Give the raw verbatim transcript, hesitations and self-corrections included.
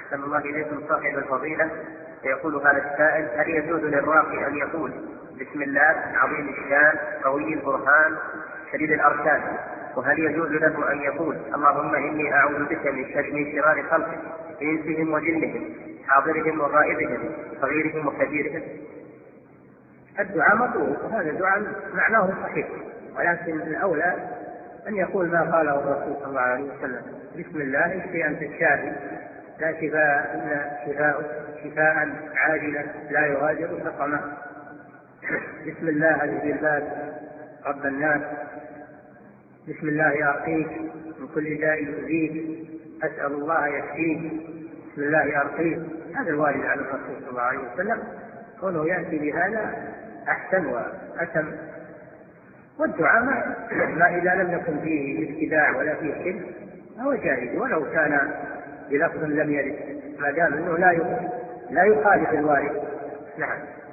أحسن الله إليكم صاحب الفضيلة. يقول هذا السائل: هل يجوز للراقي أن يقول بسم الله عظيم الشان قوي البرهان شديد الأركان، وهل يجوز له أن يقول اللهم إني أعوذ بك من شر من شرار خلقك إنسهم وجنهم حاضرهم وغائبهم صغيرهم وكبيرهم؟ الدعاء مطلوب، وهذا دعاء معناه صحيح، ولكن الأولى أن يقول ما قاله الرسول صلى الله عليه وسلم: بسم الله اشفي أنت الشافي لا شفاء إلا شفاء شفاء عاجلا لا يغادر سقما. بسم الله اذهب الباس رب الناس. بسم الله أرقيك من كل داء يؤذيك أسأل الله يشفيك. بسم الله أرقيك. هذا الوارد عن الرسول صلى الله عليه وسلم، كونه يأتي بهذا أحسن وأتم. والدعاء ما إذا لم يكن فيه ابتداع ولا فيه شرك فهو جائز، ولو كان بلفظ لم يرد، ما دام أنه لا لا يخالف الوارد. نعم.